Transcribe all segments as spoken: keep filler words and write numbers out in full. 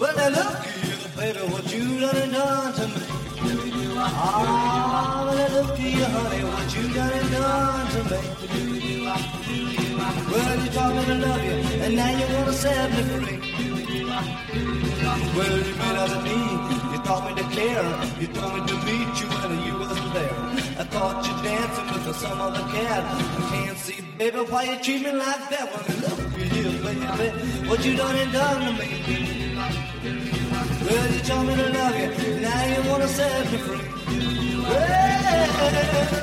Well, now look here, baby, what you done and done to me. Ah, well, now look here, honey, what you done and done to me. Well, you taught me to love you, and now you wanna set me free. Well, you made out of me, you taught me to care. You told me to meet you when you wasn't there. I caught you dancing with some other cat. I can't see, baby, why you treat me like that. Well, look here, baby, what you done and done to me. Well, you told me to love you, now you wanna set me free. Well,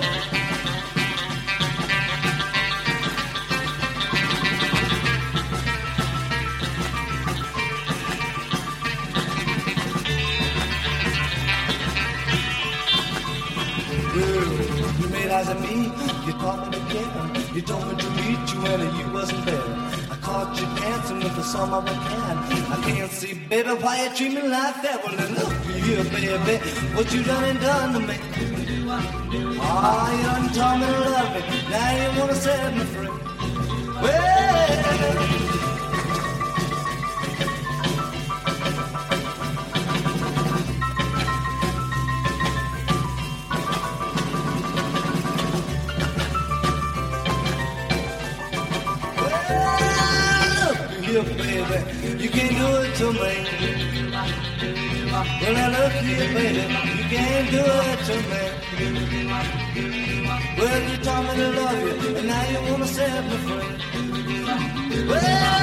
you made eyes at me, you taught me to care. You told me to meet you when you wasn't there. I caught you dancing with some other cat. I can't see, baby, why you treat me like that. Well, then look here, baby, what you done and done to me. Ah, you done taught me to love me, now you wanna set me free. Well, baby, you can't do it to me. Well, now look here, baby, you can't do it to me. Well, you taught me to love you, and now you wanna set me free. Well,